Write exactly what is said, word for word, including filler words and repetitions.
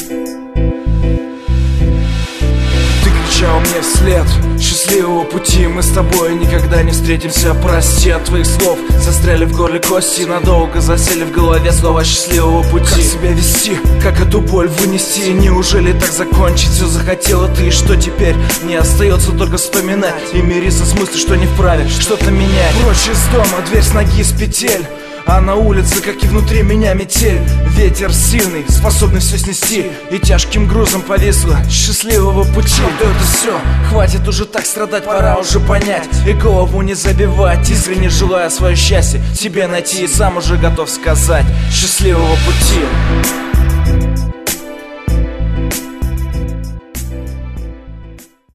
Кричал мне вслед: счастливого пути, мы с тобой никогда не встретимся, прости. От твоих слов застряли в горле кости, надолго засели в голове слова счастливого пути. Как себя вести, как эту боль вынести? Неужели так закончить все захотела ты? И что теперь? Не остается только вспоминать и мириться с мыслью, что не вправе что-то менять. Прочь из дома, дверь с ноги, с петель, а на улице, как и внутри меня, метель. Ветер сильный, способный все снести, и тяжким грузом повисло счастливого пути. Это все, хватит уже так страдать, пора уже понять и голову не забивать. Искренне желаю свое счастье себе найти, и сам уже готов сказать: счастливого пути.